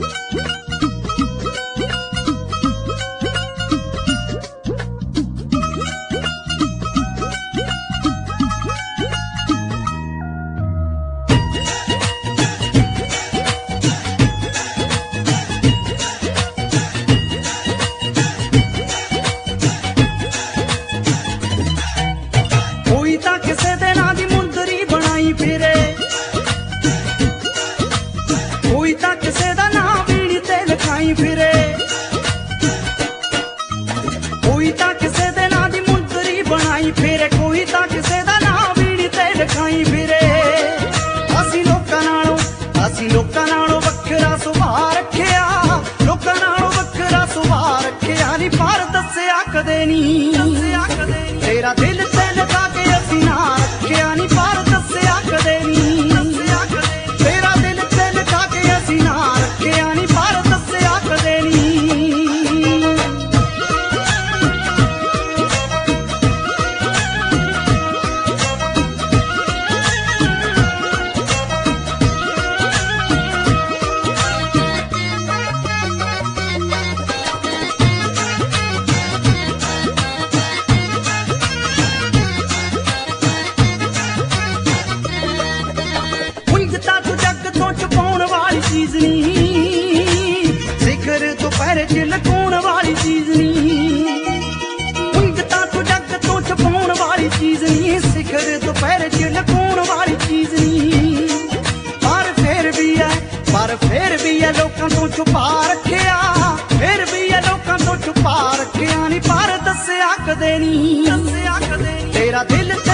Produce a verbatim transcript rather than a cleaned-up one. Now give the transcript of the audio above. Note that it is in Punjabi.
ਲੋਕਾਂ ਨਾਲੋਂ ਵੱਖਰਾ ਸੁਭਾਅ ਰੱਖਿਆ, ਲੋਕਾਂ ਨਾਲੋਂ ਵੱਖਰਾ ਸੁਭਾਅ ਰੱਖਿਆ ਨੀ, ਪਰ ਦੱਸਿਆ ਕਦੇ ਨੀ ਤੇਰਾ ਦਿਲ ਤੇ ਲਗਾ ਕੇ ਅਸੀਂ ਨਾ ਰੱਖਿਆ ਨੀ, ਪਰ ਦੱਸਿਆ ਕਦੇ ਨੀ ਤੇਰਾ ਦਿਲ ਤੇ ਲਗਾ ਕੇ ਅਸੀਂ ਨਾ ਰੱਖਿਆ ਨੀ, ਪਰ ਦੱਸਿਆ ਕਦੇ ਨੀ। ਚੀਜ਼ ਨੀ ਸਿਖਰ ਦੁਪਹਿਰੇ ਚ ਲਕਾਉਣ ਵਾਲੀ ਚੀਜ਼ ਨੀ, ਉਂਝ ਤਾਂ ਤੂੰ ਜੱਗ ਤੋਂ ਛਪਾਉਣ ਵਾਲੀ ਚੀਜ਼ ਨੀ, ਸਿਖਰ ਦੁਪਹਿਰੇ ਚ ਲਕਾਉਣ ਵਾਲੀ ਚੀਜ਼ ਨੀ, ਪਰ ਫੇਰ ਵੀ ਐ ਪਰ ਫੇਰ ਵੀ ਐ ਲੋਕਾਂ ਤੋਂ ਛੁਪਾ ਰੱਖਿਆ, ਫੇਰ ਵੀ ਐ ਲੋਕਾਂ ਤੋਂ ਛੁਪਾ ਰੱਖਿਆ ਨੀ, ਪਰ ਦੱਸਿਆ ਕਦੇ ਨੀ ਤੇਰਾ ਦਿਲ